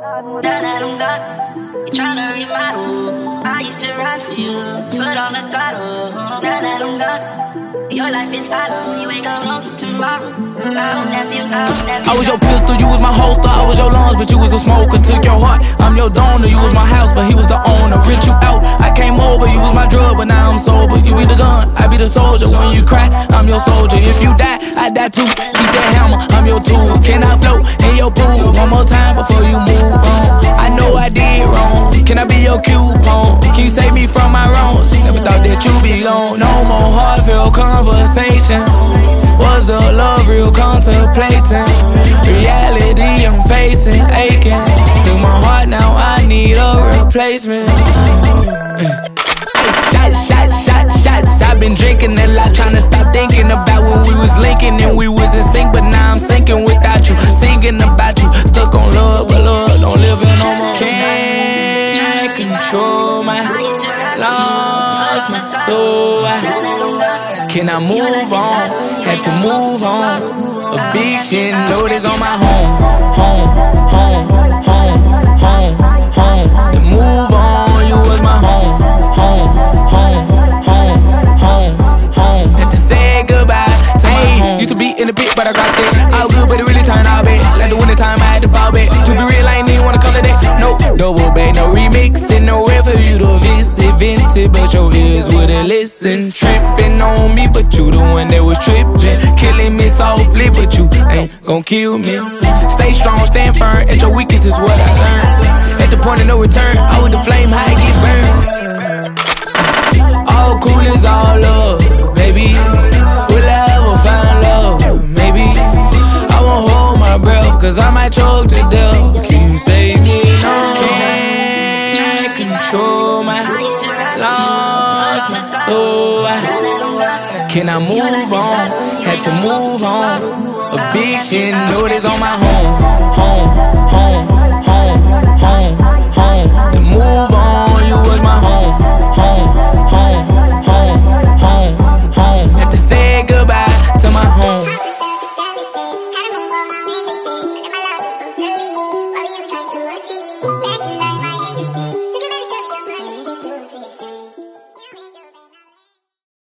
Now that I'm gone, you tryna remodel. I used to ride for you, foot on the throttle. Now that I'm gone, your life is hollow. You wake up lonely tomorrow. I hope that feels, I hope that feels. I was your pistol, you was my holster. I was your lungs, but you was a smoker. Took your heart, I'm your donor. You was my house, but he was the owner. Ripped you out, I came over. You was my drug, but now I'm sober. You be the gun, I be the soldier. When you cry, I'm your soldier. If you die, I die too. Keep that hammer, I'm your tool. Can I float in your pool one more time before you move on? I know I did wrong. Can I be your coupon? Can you save me from my wrongs? Never thought that you'd be gone. No more heartfelt conversations. Was the love real contemplating? Reality I'm facing, aching. Took my heart, now I need a replacement. Shots. I've been drinking a lot, tryna stop thinking about when we was linking and we was in sync. But now I'm sinking without you, singing about you. Stuck on love, but love don't live in no more. Can't control my lost my soul. Can I move on? Had to move on. Eviction notice on my home. To move on, you was my home. Had to say goodbye to my home. Used to be in the pit, but I got that. All good, but it really turned out bad. Like the winter time, I had to fall back. To be real, I ain't even wanna come to that. No double back, no remixing, no way for you to visit. Vintage, but your ears wouldn't listen. Tripping on me, but you the one that was tripping. Killing me softly, but you ain't gon' kill me. Stay strong, stand firm. At your weakest is what I learned. At the point of no return, I with the flame, high get burned. All cool is all love, baby. Will I ever find love? Maybe. I won't hold my breath, cause I might choke to death. Can you save me? No. Can't control my lost my soul. Can I move on? Had to move on. Eviction notice on my home. To move